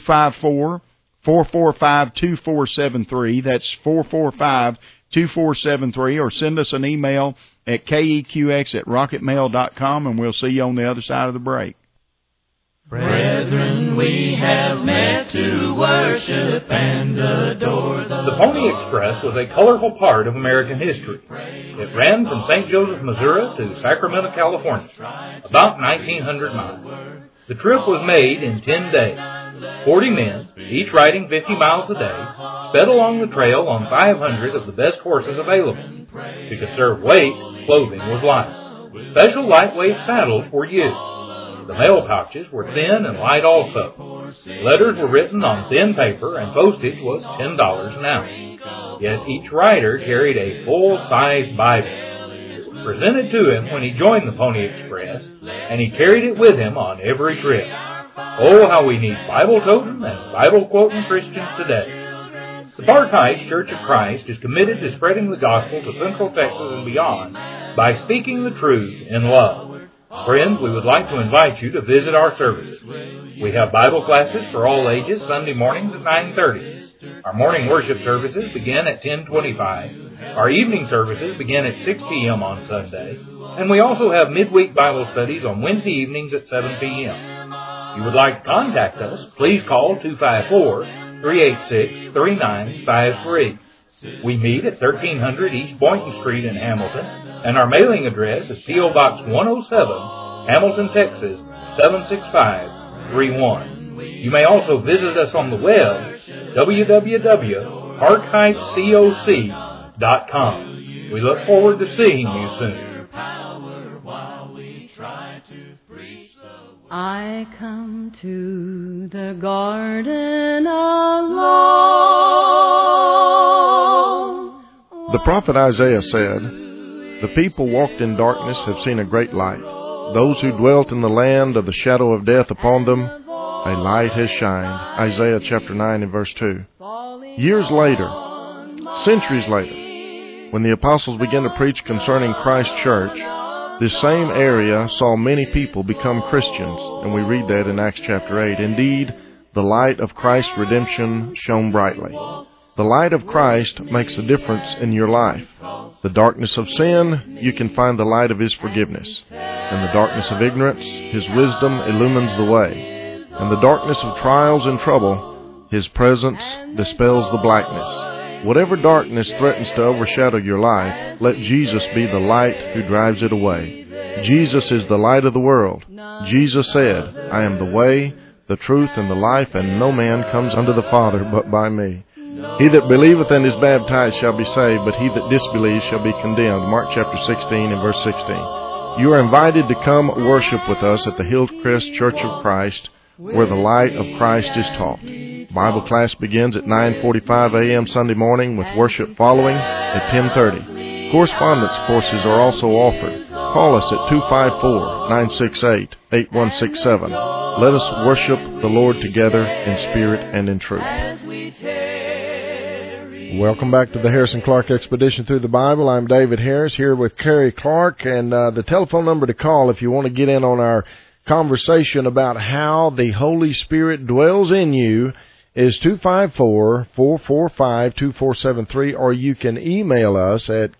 254-445-2473. That's 445-2473, or send us an email at keqx@rocketmail.com, and we'll see you on the other side of the break. Brethren, we have met to worship and adore The Pony Express was a colorful part of American history. It ran from St. Joseph, Missouri to Sacramento, California, about 1,900 miles. The trip was made in 10 days. 40 men, each riding 50 miles a day, sped along the trail on 500 of the best horses available. To conserve weight, clothing was light. Special lightweight saddles were used. The mail pouches were thin and light also. Letters were written on thin paper, and postage was $10 an ounce. Yet each rider carried a full-size Bible. It was presented to him when he joined the Pony Express, and he carried it with him on every trip. Oh, how we need Bible-toting and Bible-quoting Christians today. The Park Heights Church of Christ is committed to spreading the gospel to Central Texas and beyond by speaking the truth in love. Friends, we would like to invite you to visit our services. We have Bible classes for all ages Sunday mornings at 9:30. Our morning worship services begin at 10:25. Our evening services begin at 6 p.m. on Sunday. And we also have midweek Bible studies on Wednesday evenings at 7 p.m. If you would like to contact us, please call 254-386-3953. We meet at 1300 East Boynton Street in Hamilton, and our mailing address is P.O. Box 107, Hamilton, Texas, 76531. You may also visit us on the web, www.parkheightscoc.com. We look forward to seeing you soon. I come to the garden alone. The prophet Isaiah said, "The people walked in darkness have seen a great light. Those who dwelt in the land of the shadow of death, upon them a light has shined." Isaiah chapter 9 and verse 2. Years later, centuries later, when the apostles began to preach concerning Christ's church, this same area saw many people become Christians, and we read that in Acts chapter 8. Indeed, the light of Christ's redemption shone brightly. The light of Christ makes a difference in your life. The darkness of sin, you can find the light of His forgiveness. In the darkness of ignorance, His wisdom illumines the way. In the darkness of trials and trouble, His presence dispels the blackness. Whatever darkness threatens to overshadow your life, let Jesus be the light who drives it away. Jesus is the light of the world. Jesus said, "I am the way, the truth, and the life, and no man comes unto the Father but by me. He that believeth and is baptized shall be saved, but he that disbelieves shall be condemned." Mark chapter 16 and verse 16. You are invited to come worship with us at the Hillcrest Church of Christ, where the light of Christ is taught. Bible class begins at 9:45 a.m. Sunday morning, with worship following at 10:30. Correspondence courses are also offered. Call us at 254-968-8167. Let us worship the Lord together in spirit and in truth. Welcome back to the Harrison Clark Expedition Through the Bible. I'm David Harris here with Kerry Clark, and the telephone number to call if you want to get in on our conversation about how the Holy Spirit dwells in you is 254-445-2473, or you can email us at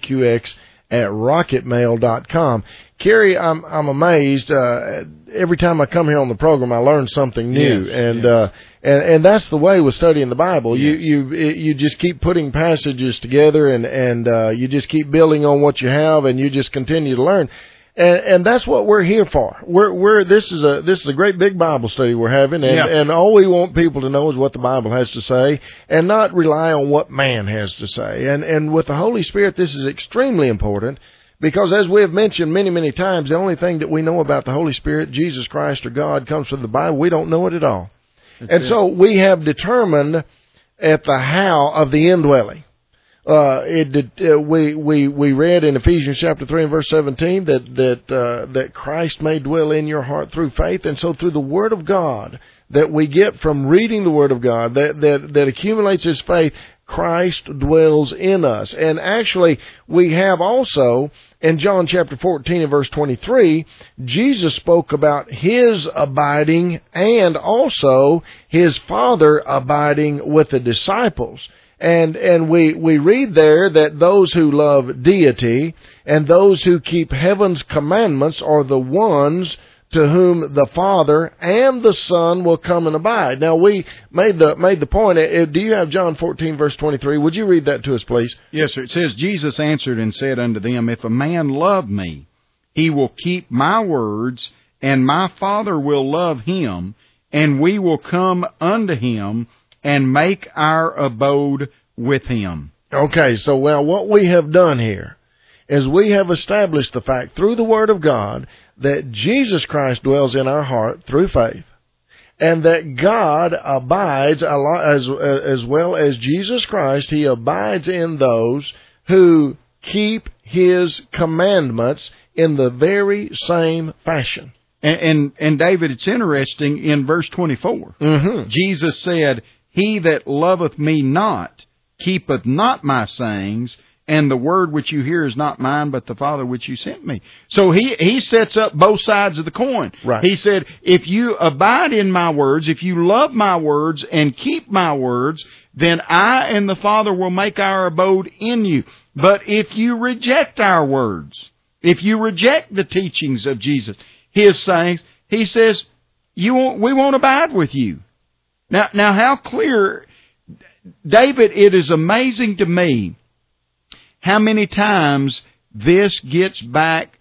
keqx@rocketmail.com. Kerry, I'm amazed. Every time I come here on the program, I learn something new, and that's the way with studying the Bible. Yes. You just keep putting passages together, and you just keep building on what you have, and you just continue to learn. And that's what we're here for. This is a great big Bible study we're having, and all we want people to know is what the Bible has to say, and not rely on what man has to say. And with the Holy Spirit, this is extremely important, because as we have mentioned many, many times, the only thing that we know about the Holy Spirit, Jesus Christ or God, comes from the Bible. We don't know it at all. So we have determined at the how of the indwelling. We read in Ephesians chapter 3 and verse 17 that Christ may dwell in your heart through faith, and so through the Word of God that we get from reading the Word of God that accumulates His faith, Christ dwells in us. And actually, we have also in John chapter 14 and verse 23, Jesus spoke about His abiding and also His Father abiding with the disciples. And we read there that those who love deity and those who keep heaven's commandments are the ones to whom the Father and the Son will come and abide. Now, we made the point. Do you have John 14, verse 23? Would you read that to us, please? Yes, sir. It says, Jesus answered and said unto them, If a man love me, he will keep my words, and my Father will love him, and we will come unto him and make our abode with him. Okay, so what we have done here is we have established the fact through the Word of God that Jesus Christ dwells in our heart through faith, and that God abides as well as Jesus Christ. He abides in those who keep His commandments in the very same fashion. And David, it's interesting in verse 24. Mm-hmm. Jesus said, He that loveth me not keepeth not my sayings, and the word which you hear is not mine, but the Father which you sent me. So he sets up both sides of the coin. Right. He said, if you abide in my words, if you love my words and keep my words, then I and the Father will make our abode in you. But if you reject our words, if you reject the teachings of Jesus, His sayings, He says, we won't abide with you. Now, how clear, David, it is amazing to me how many times this gets back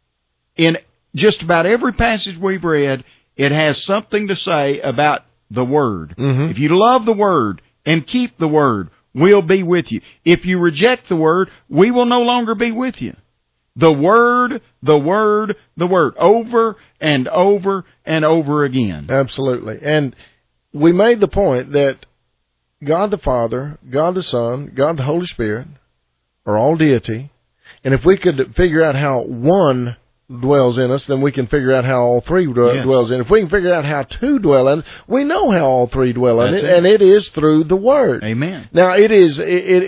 in just about every passage we've read. It has something to say about the Word. Mm-hmm. If you love the Word and keep the Word, we'll be with you. If you reject the Word, we will no longer be with you. The Word, the Word, the Word, over and over and over again. Absolutely. And we made the point that God the Father, God the Son, God the Holy Spirit are all deity. And if we could figure out how one dwells in us, then we can figure out how all three dwells in. If we can figure out how two dwell in, we know how all three dwell in it, and it is through the Word. Amen. Now, it is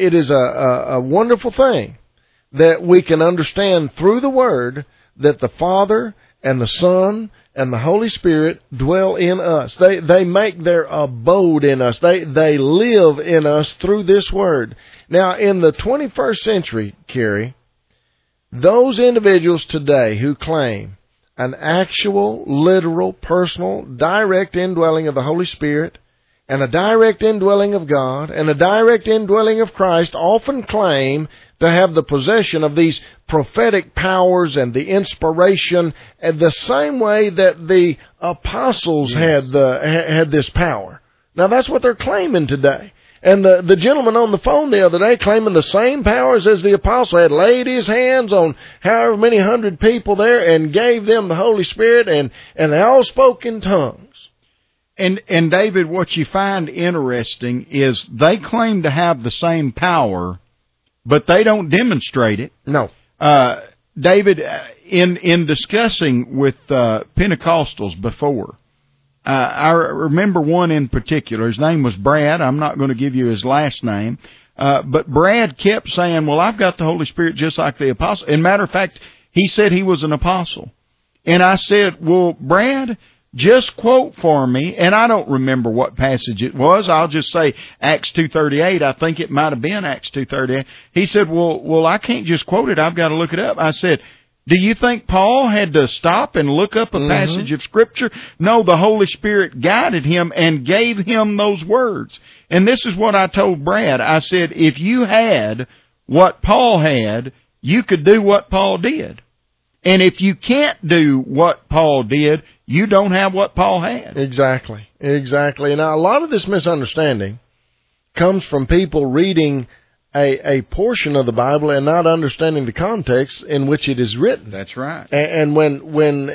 a wonderful thing that we can understand through the Word that the Father and the Son and the Holy Spirit dwell in us. They make their abode in us. They live in us through this Word. Now, in the 21st century, Kerry, those individuals today who claim an actual, literal, personal, direct indwelling of the Holy Spirit and a direct indwelling of God and a direct indwelling of Christ often claim to have the possession of these prophetic powers and the inspiration and the same way that the apostles had this power. Now, that's what they're claiming today. And the gentleman on the phone the other day claiming the same powers as the apostle had laid his hands on however many hundred people there and gave them the Holy Spirit, and they all spoke in tongues. And David, what you find interesting is they claim to have the same power, but they don't demonstrate it. No. David, in discussing with Pentecostals before, I remember one in particular. His name was Brad. I'm not going to give you his last name. But Brad kept saying, well, I've got the Holy Spirit just like the apostle. As a matter of fact, he said he was an apostle. And I said, well, Brad, just quote for me, and I don't remember what passage it was. I'll just say Acts 2:38. I think it might have been Acts 2:38. He said, well, I can't just quote it. I've got to look it up. I said, do you think Paul had to stop and look up a passage of Scripture? No, the Holy Spirit guided him and gave him those words. And this is what I told Brad. I said, if you had what Paul had, you could do what Paul did. And if you can't do what Paul did, you don't have what Paul had. Exactly. Now, a lot of this misunderstanding comes from people reading a portion of the Bible and not understanding the context in which it is written. That's right. And when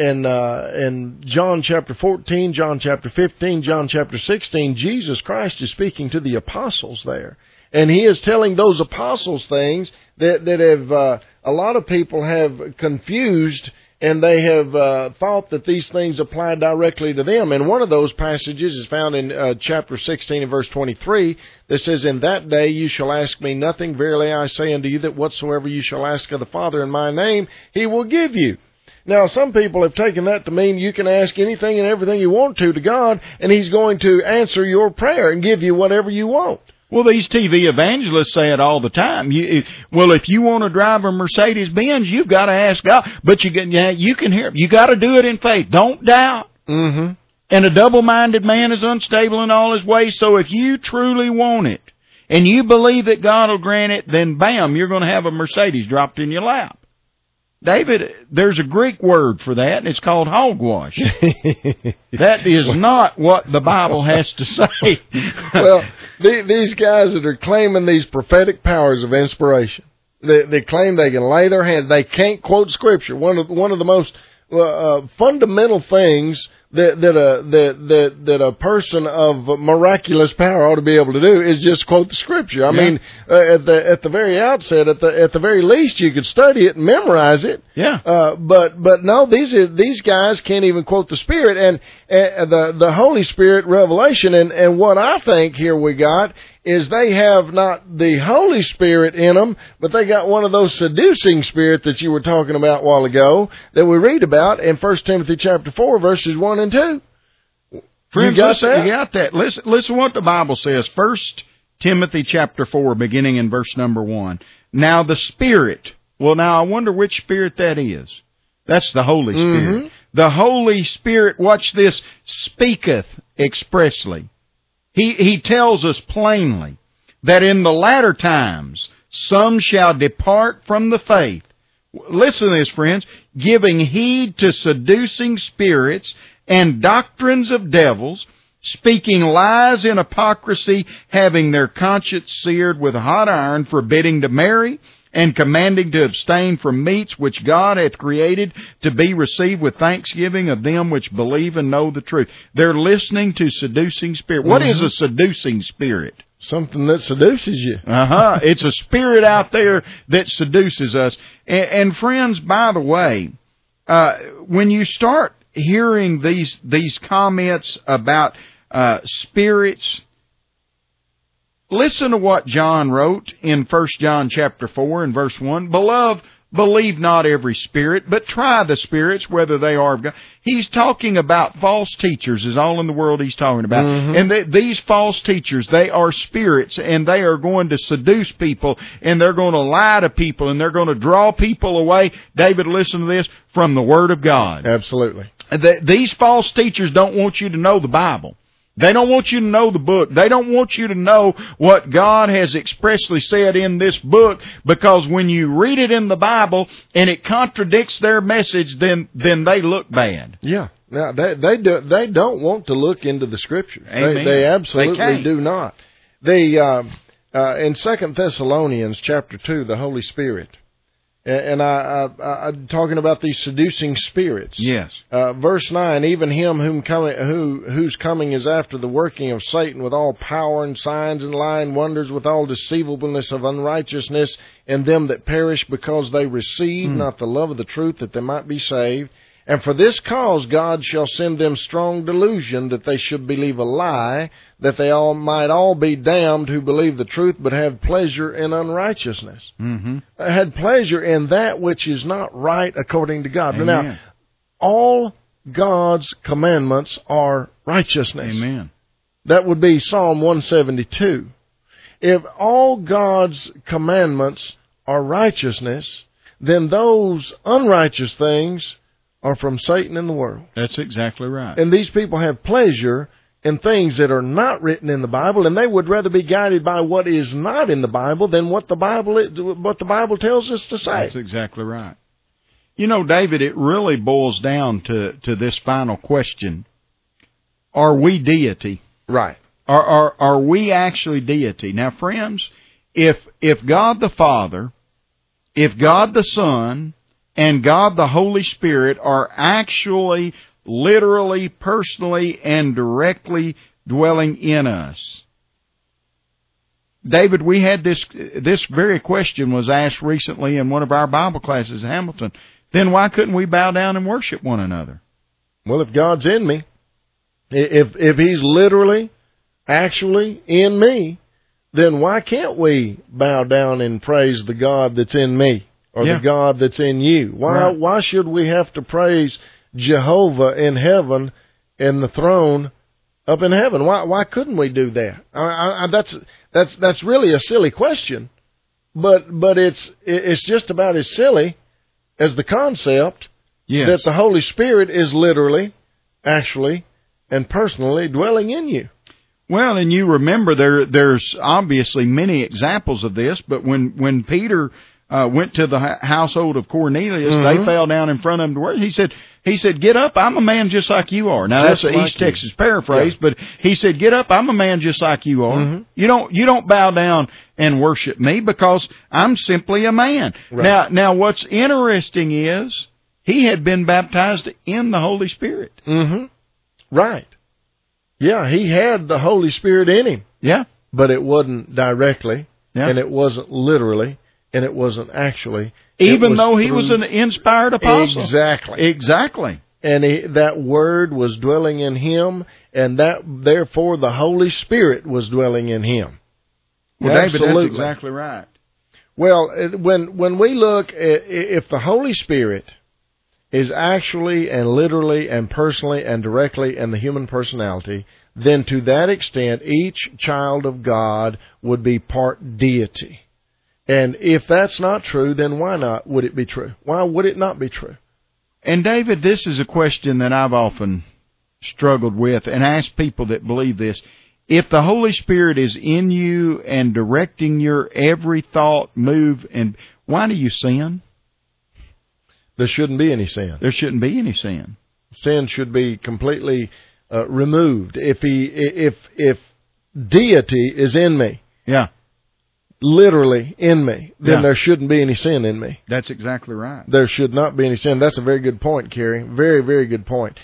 in John chapter 14, John chapter 15, John chapter 16, Jesus Christ is speaking to the apostles there. And he is telling those apostles things that have a lot of people have confused, and they have thought that these things apply directly to them. And one of those passages is found in chapter 16 and verse 23 that says, in that day you shall ask me nothing. Verily I say unto you that whatsoever you shall ask of the Father in my name, he will give you. Now, some people have taken that to mean you can ask anything and everything you want to God, and he's going to answer your prayer and give you whatever you want. Well, these TV evangelists say it all the time. If you want to drive a Mercedes-Benz, you've got to ask God. But you can hear it. You got to do it in faith. Don't doubt. Mm-hmm. And a double-minded man is unstable in all his ways. So if you truly want it and you believe that God will grant it, then bam, you're going to have a Mercedes dropped in your lap. David, there's a Greek word for that, and it's called hogwash. That is not what the Bible has to say. Well, these guys that are claiming these prophetic powers of inspiration, they claim they can lay their hands. They can't quote Scripture. One of the most fundamental things that a person of miraculous power ought to be able to do is just quote the Scripture. I mean, at the very outset, at the very least, you could study it and memorize it. Yeah. But no, these guys can't even quote the Spirit and the Holy Spirit revelation. And what I think here we got is they have not the Holy Spirit in them, but they got one of those seducing spirits that you were talking about a while ago that we read about in 1 Timothy chapter 4, verses 1 and 2. Friends, you got that. Listen what the Bible says. 1 Timothy chapter 4, beginning in verse number 1. Now the Spirit. Well, now I wonder which Spirit that is. That's the Holy Spirit. Mm-hmm. The Holy Spirit, watch this, speaketh expressly. He tells us plainly that in the latter times some shall depart from the faith. Listen to this, friends. Giving heed to seducing spirits and doctrines of devils, speaking lies in hypocrisy, having their conscience seared with hot iron, forbidding to marry, and commanding to abstain from meats which God hath created to be received with thanksgiving of them which believe and know the truth. They're listening to seducing spirit. What is a seducing spirit? Something that seduces you. It's a spirit out there that seduces us. And friends, by the way, when you start hearing these comments about spirits, listen to what John wrote in 1 John chapter 4 and verse 1. Beloved, believe not every spirit, but try the spirits, whether they are of God. He's talking about false teachers is all in the world he's talking about. Mm-hmm. And these false teachers, they are spirits, and they are going to seduce people, and they're going to lie to people, and they're going to draw people away. David, listen to this, from the Word of God. Absolutely. These false teachers don't want you to know the Bible. They don't want you to know the book. They don't want you to know what God has expressly said in this book, because when you read it in the Bible and it contradicts their message, then they look bad. Yeah. Now, they don't want to look into the Scriptures. Amen. They absolutely do not. In 2 Thessalonians chapter 2, the Holy Spirit, and I'm talking about these seducing spirits. Yes. Verse 9, even him whose coming is after the working of Satan with all power and signs and lying wonders, with all deceivableness of unrighteousness in them that perish, because they receive not the love of the truth, that they might be saved. And for this cause God shall send them strong delusion, that they should believe a lie, that they might all be damned who believe the truth, but have pleasure in unrighteousness. Mm-hmm. Had pleasure in that which is not right according to God. Amen. Now, all God's commandments are righteousness. Amen. That would be Psalm 172. If all God's commandments are righteousness, then those unrighteous things are from Satan and the world. That's exactly right. And these people have pleasure in things that are not written in the Bible, and they would rather be guided by what is not in the Bible than what the Bible tells us to say. That's exactly right. You know, David, it really boils down to this final question. Are we deity? Right. Are we actually deity? Now, friends, if God the Father, if God the Son, and God the Holy Spirit are actually, literally, personally, and directly dwelling in us. David, we had this very question was asked recently in one of our Bible classes in Hamilton. Then why couldn't we bow down and worship one another? Well, if God's in me, if He's literally, actually in me, then why can't we bow down and praise the God that's in me or the God that's in you? Why should we have to praise Jehovah in heaven and the throne up in heaven? Why couldn't we do that? That's really a silly question, but it's just about as silly as the concept that the Holy Spirit is literally, actually, and personally dwelling in you. Well, and you remember there's obviously many examples of this, but when Peter went to the household of Cornelius, they fell down in front of him to worship. He said, "Get up, I'm a man just like you are." Now that's an East Texas paraphrase, but he said, "Get up, I'm a man just like you are. You don't bow down and worship me because I'm simply a man." Right. Now what's interesting is he had been baptized in the Holy Spirit. Right. Yeah, he had the Holy Spirit in him. Yeah. But it wasn't directly, and it wasn't literally, and it wasn't actually. Even though he was an inspired apostle. Exactly. And that Word was dwelling in him, and therefore the Holy Spirit was dwelling in him. Well, David, that's exactly right. Well, when we look at if the Holy Spirit is actually and literally and personally and directly in the human personality, then to that extent each child of God would be part deity. And if that's not true, then why not would it be true? Why would it not be true? And David, this is a question that I've often struggled with and asked people that believe this. If the Holy Spirit is in you and directing your every thought, move, and why do you sin? There shouldn't be any sin. There shouldn't be any sin. Sin should be completely removed. If deity is in me, literally in me, then there shouldn't be any sin in me. That's exactly right. There should not be any sin. That's a very good point, Kerry. Very, very good point.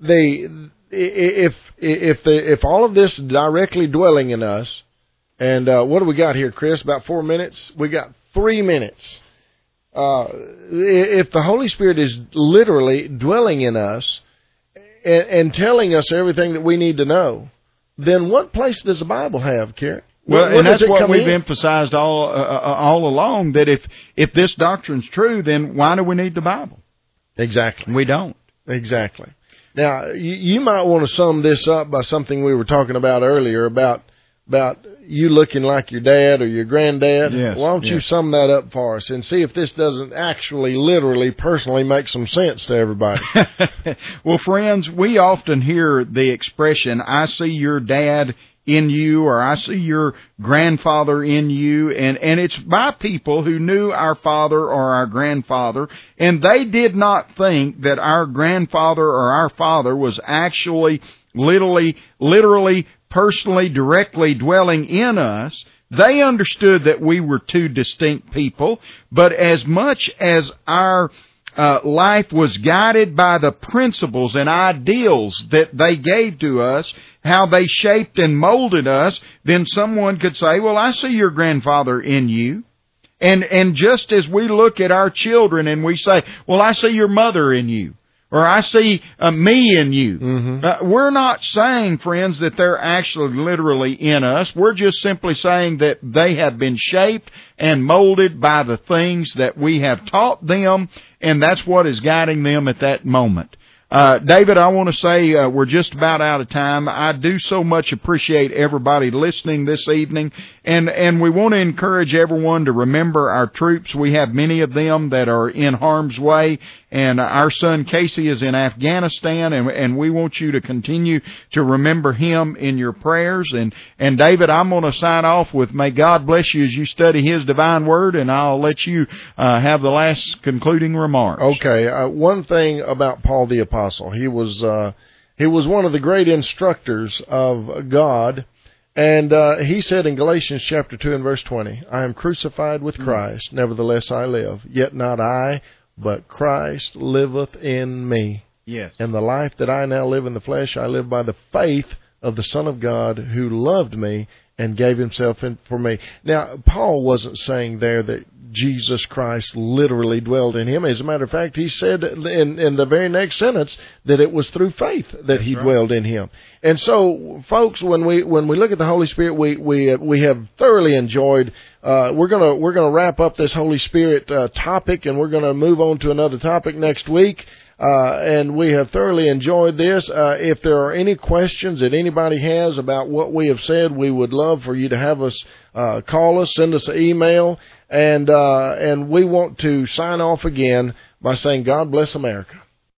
If all of this is directly dwelling in us, and what do we got here, Chris? About 4 minutes? We got 3 minutes. If the Holy Spirit is literally dwelling in us and telling us everything that we need to know, then what place does the Bible have, Kerry? Well, and that's what we've emphasized all along, that if this doctrine's true, then why do we need the Bible? Exactly. We don't. Exactly. Now, you might want to sum this up by something we were talking about earlier about you looking like your dad or your granddad. Yes, Why don't you sum that up for us and see if this doesn't actually, literally, personally make some sense to everybody? Well, friends, we often hear the expression, "I see your dad in you," or "I see your grandfather in you," and it's by people who knew our father or our grandfather, and they did not think that our grandfather or our father was actually literally, personally, directly dwelling in us. They understood that we were two distinct people, but as much as our life was guided by the principles and ideals that they gave to us, how they shaped and molded us, then someone could say, "Well, I see your grandfather in you." And just as we look at our children and we say, "Well, I see your mother in you," or "I see me in you." We're not saying, friends, that they're actually literally in us. We're just simply saying that they have been shaped and molded by the things that we have taught them, and that's what is guiding them at that moment. David, I want to say we're just about out of time. I do so much appreciate everybody listening this evening, and we want to encourage everyone to remember our troops. We have many of them that are in harm's way, and our son Casey is in Afghanistan, and we want you to continue to remember him in your prayers. And David, I'm going to sign off with may God bless you as you study His divine word, and I'll let you have the last concluding remarks. Okay, one thing about Paul the Apostle, he was one of the great instructors of God, and he said in Galatians chapter 2 and verse 20, I am crucified with Christ, nevertheless I live, yet not I, but Christ liveth in me. Yes. And the life that I now live in the flesh, I live by the faith of the Son of God who loved me and gave himself for me. Now, Paul wasn't saying there that Jesus Christ literally dwelled in him. As a matter of fact, he said in the very next sentence that it was through faith that he dwelled in him. And so, folks, when we look at the Holy Spirit, we have thoroughly enjoyed. We're gonna wrap up this Holy Spirit topic, and we're gonna move on to another topic next week. And we have thoroughly enjoyed this. If there are any questions that anybody has about what we have said, we would love for you to have us call us, send us an email, and we want to sign off again by saying, God bless America.